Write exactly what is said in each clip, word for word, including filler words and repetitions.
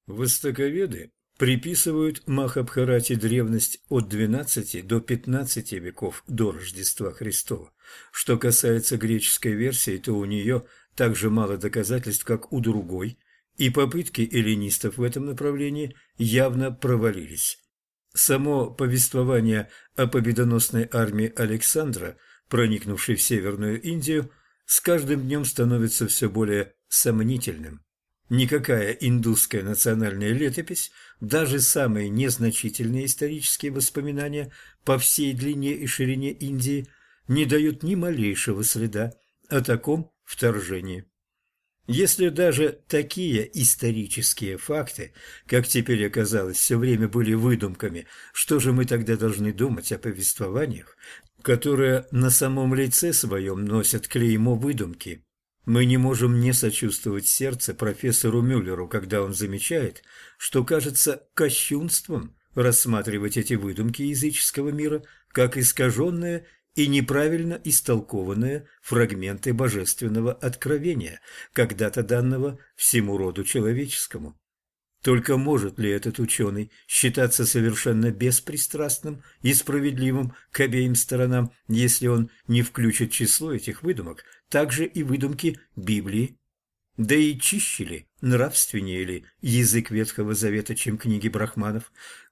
Востоковеды приписывают Махабхарате древность от двенадцати до пятнадцати веков до Рождества Христова. Что касается греческой версии, то у нее так же мало доказательств, как у другой, и попытки эллинистов в этом направлении явно провалились. Само повествование о победоносной армии Александра, проникнувшей в Северную Индию, с каждым днем становится все более сомнительным. Никакая индусская национальная летопись, даже самые незначительные исторические воспоминания по всей длине и ширине Индии, не дают ни малейшего следа о таком вторжении. Если даже такие исторические факты, как теперь оказалось, все время были выдумками, что же мы тогда должны думать о повествованиях, которые на самом лице своем носят клеймо выдумки? Мы не можем не сочувствовать сердце профессору Мюллеру, когда он замечает, что кажется кощунством рассматривать эти выдумки языческого мира как искаженные и неправильно истолкованные фрагменты божественного откровения, когда-то данного всему роду человеческому. Только может ли этот ученый считаться совершенно беспристрастным и справедливым к обеим сторонам, если он не включит в число этих выдумок также и выдумки Библии? Да и чище ли, нравственнее ли язык Ветхого Завета, чем книги брахманов?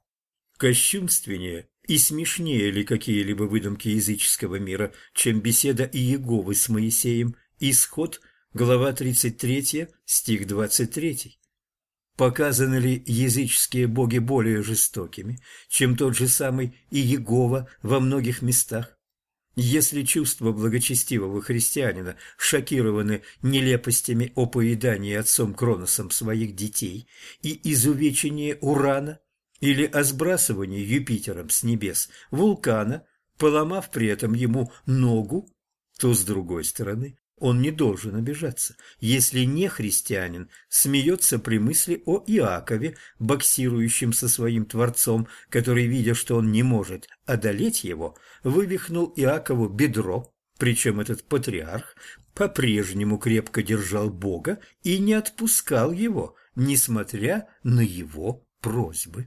Кощунственнее и смешнее ли какие-либо выдумки языческого мира, чем беседа Иеговы с Моисеем? Исход, глава тридцать три, стих двадцать три. Показаны ли языческие боги более жестокими, чем тот же самый Иегова во многих местах? Если чувства благочестивого христианина шокированы нелепостями о поедании отцом Кроносом своих детей и изувечении Урана, или о сбрасывании Юпитером с небес вулкана, поломав при этом ему ногу, то, с другой стороны, он не должен обижаться, если не христианин смеется при мысли о Иакове, боксирующем со своим Творцом, который, видя, что он не может одолеть его, вывихнул Иакову бедро, причем этот патриарх по-прежнему крепко держал Бога и не отпускал его, несмотря на его просьбы.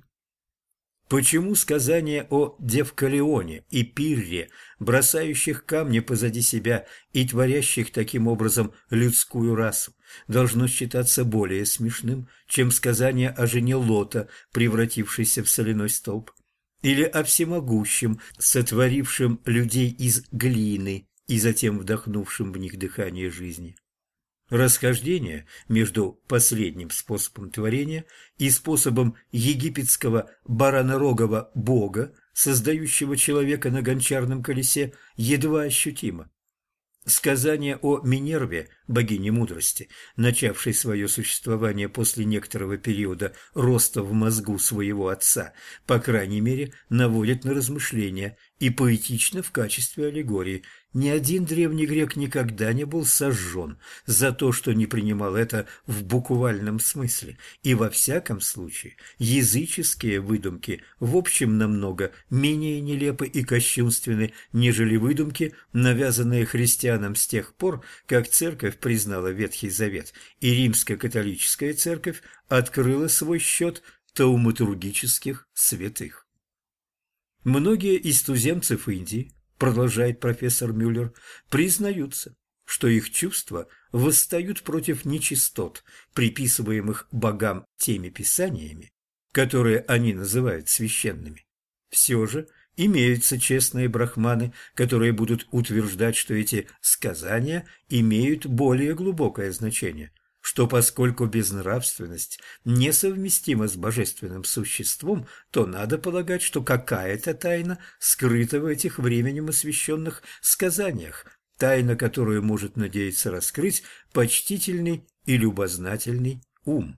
Почему сказание о Девкалионе и Пирре, бросающих камни позади себя и творящих таким образом людскую расу, должно считаться более смешным, чем сказание о жене Лота, превратившейся в соляной столб, или о всемогущем, сотворившем людей из глины и затем вдохнувшем в них дыхание жизни? Расхождение между последним способом творения и способом египетского баранорогого бога, создающего человека на гончарном колесе, едва ощутимо. Сказание о Минерве, богине мудрости, начавшей свое существование после некоторого периода роста в мозгу своего отца, по крайней мере, наводит на размышления и поэтично в качестве аллегории. Ни один древний грек никогда не был сожжен за то, что не принимал это в буквальном смысле, и во всяком случае языческие выдумки в общем намного менее нелепы и кощунственны, нежели выдумки, навязанные христианам с тех пор, как церковь признала Ветхий Завет, и римско-католическая церковь открыла свой счет тауматургических святых. Многие из туземцев Индии, продолжает профессор Мюллер, признаются, что их чувства восстают против нечистот, приписываемых богам теми писаниями, которые они называют священными. Все же имеются честные брахманы, которые будут утверждать, что эти сказания имеют более глубокое значение, что поскольку безнравственность несовместима с божественным существом, то надо полагать, что какая-то тайна скрыта в этих временем освященных сказаниях, тайна, которую может надеяться раскрыть почтительный и любознательный ум.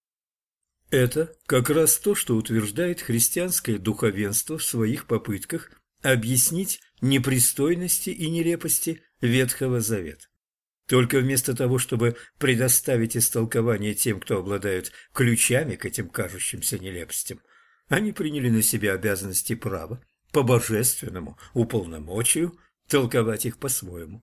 Это как раз то, что утверждает христианское духовенство в своих попытках объяснить непристойности и нелепости Ветхого Завета. Только вместо того, чтобы предоставить истолкование тем, кто обладает ключами к этим кажущимся нелепостям, они приняли на себя обязанности права по божественному уполномочию толковать их по-своему.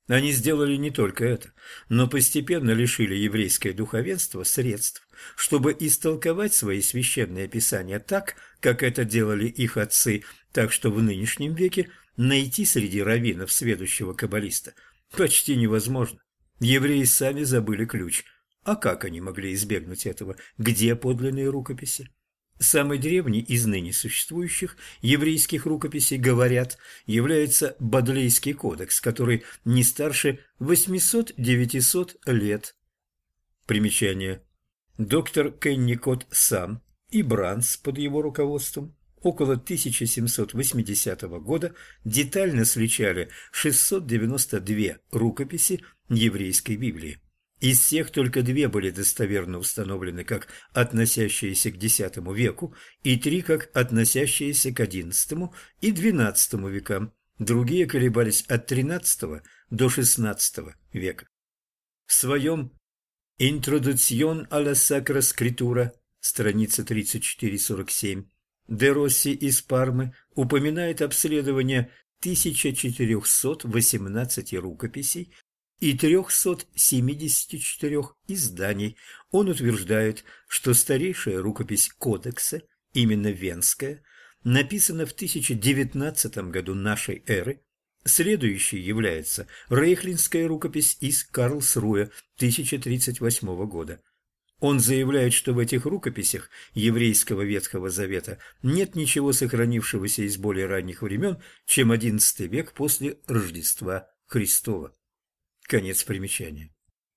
Они сделали не только это, но постепенно лишили еврейское духовенство средств, чтобы истолковать свои священные писания так, как это делали их отцы, так что в нынешнем веке найти среди раввинов сведущего каббалиста почти невозможно. Евреи сами забыли ключ. А как они могли избегнуть этого? Где подлинные рукописи? Самый древний из ныне существующих еврейских рукописей, говорят, является Бодлейский кодекс, который не старше восьмисот-девятисот лет. Примечание. Доктор Кенникот сам и Бранс под его руководством около тысяча семьсот восьмидесятого года детально сличали шестьсот девяносто две рукописи еврейской Библии. Из всех только две были достоверно установлены как относящиеся к десятому веку и три как относящиеся к одиннадцатому и двенадцатому векам. Другие колебались от тринадцатого до шестнадцатого века. В своем «Introduzione alla Sacra Scrittura» страница тридцать четыре сорок семь Де Росси из Пармы упоминает обследование тысяча четырехсот восемнадцати рукописей и трёхсот семидесяти четырёх изданий. Он утверждает, что старейшая рукопись кодекса, именно Венская, написана в тысяча девятнадцатом году нашей эры. Следующей является Рейхлинская рукопись из Карлсруэ тысяча тридцать восьмого года. Он заявляет, что в этих рукописях еврейского Ветхого Завета нет ничего сохранившегося из более ранних времен, чем одиннадцатый век после Рождества Христова. Конец примечания.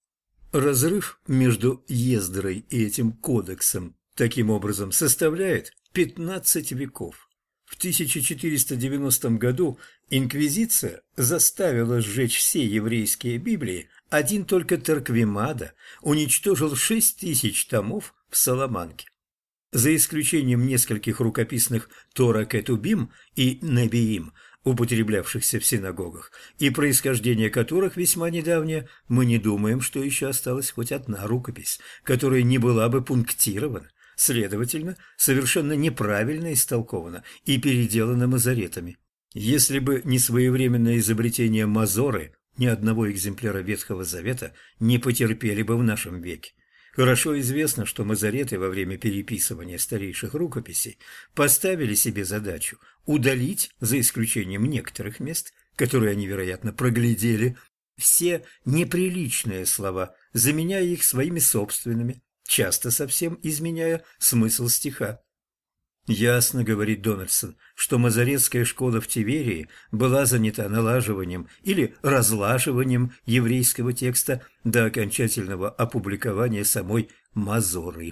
Разрыв между Ездрой и этим кодексом таким образом составляет пятнадцать веков. В тысяча четыреста девяностом году инквизиция заставила сжечь все еврейские Библии, один только Торквемада уничтожил шесть тысяч томов в Саламанке. За исключением нескольких рукописных Тора Кетубим и Небиим, употреблявшихся в синагогах, и происхождение которых весьма недавнее, мы не думаем, что еще осталась хоть одна рукопись, которая не была бы пунктирована, следовательно, совершенно неправильно истолкована и переделана мазоретами. Если бы не своевременное изобретение Мазоры, ни одного экземпляра Ветхого Завета не потерпели бы в нашем веке. Хорошо известно, что мазореты во время переписывания старейших рукописей поставили себе задачу удалить, за исключением некоторых мест, которые они, вероятно, проглядели, все неприличные слова, заменяя их своими собственными, часто совсем изменяя смысл стиха. Ясно, говорит Дональдсон, что мазоретская школа в Тиверии была занята налаживанием или разлаживанием еврейского текста до окончательного опубликования самой Мазоры.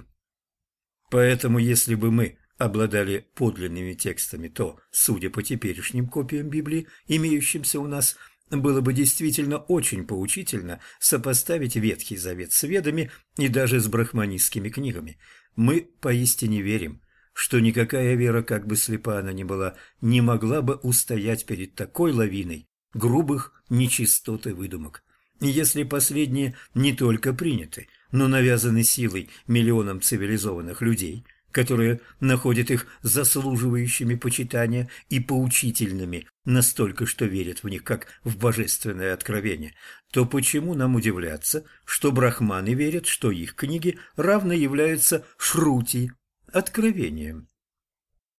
Поэтому, если бы мы обладали подлинными текстами, то, судя по теперешним копиям Библии, имеющимся у нас, было бы действительно очень поучительно сопоставить Ветхий Завет с Ведами и даже с брахманистскими книгами. Мы поистине верим, что никакая вера, как бы слепа она ни была, не могла бы устоять перед такой лавиной грубых нечистот и выдумок. И если последние не только приняты, но навязаны силой миллионам цивилизованных людей, которые находят их заслуживающими почитания и поучительными настолько, что верят в них как в божественное откровение, то почему нам удивляться, что брахманы верят, что их книги равно являются шрути, откровением?